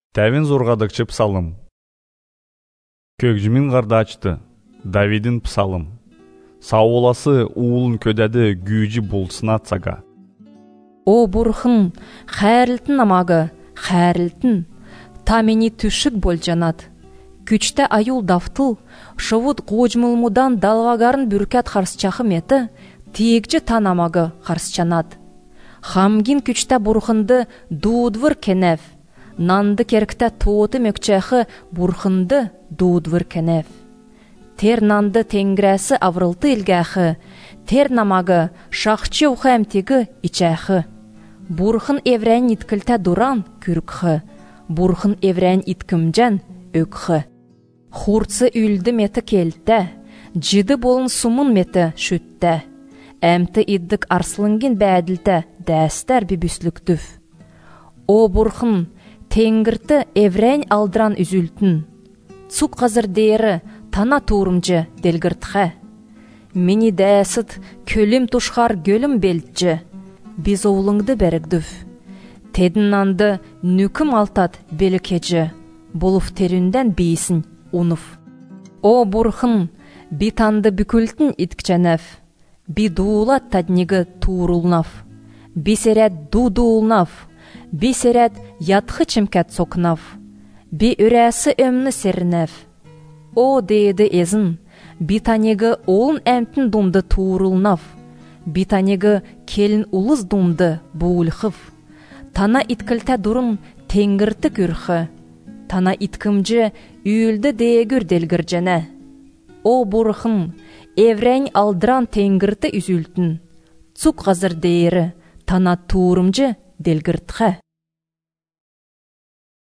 Тәвин зурғадықчы псалым. Көкжімін қарды açtı, Давидin псалым. Сауласы уылын көдәді гүйжі болсын атсаға. О Бурхан, хайрлтын амагы, хайрлтын, та мені түшік бол жанат. Күчті аюл дафтыл, шывыд ғожмылмудан далвагарын бүркәт қарсчақы меті, тегжі тан амагы қарсчанат. Хамгин күчті Бурханды дудвыр кенев, нанды керкті тоты мөкчәхі Бурханды дудвыр кенев. Тер нанды тенгрәсі аврылты илгәхі, тер намагы шақчы ұхәмтегі ичәхі. Бурхан еврән иткілті дуран күрікхі, Бурхан еврән иткімжән өкхі. Хурцы үлді меті келті, жиді болын сумын меті шүтті. Әмті иддік арсылыңген бәділті дәстер бібісліктүф. О Бурхан, тенгірті еврән алдыран үзілтін. Цук қазыр дейірі тана турымжы делгіртхә. Мені дәсіт көлім тұшқар гөлім белтжі. Біз оулыңды бәрігдүф. Тедіннанды нүкім алтат белікеджі. Болуф терінден бейсін уныф. О Бурхан, битанды бүкілтін иткчәнәф. Би дуулат таднигі туурулнав. Би серәт дудуулнав. Би серәт ятхы чимкәт сокнав. Би үрәсі өмні серінәв. О дейді езін, битанегі олын әмтін думды туурулнав. Битанегі келін улыз думды буылхыв. Тана иткілті дұрын тенгірті күрхі. Тана иткімжі үйілді дейгір делгіржәнә. О Бурхан, еврән алдыран тенгірті үзілтін. Цук ғазыр дейірі тана туурымжы делгіртхә.